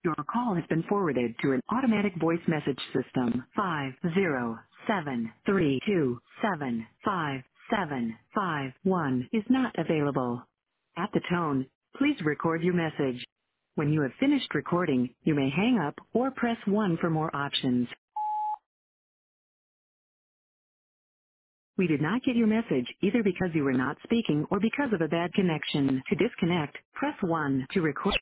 Your call has been forwarded to an automatic voice message system. 50732757751 is not available. At the tone, please record your message. When you have finished recording, you may hang up or press 1 for more options. We did not get your message either because you were not speaking or because of a bad connection. To disconnect, press 1 to record.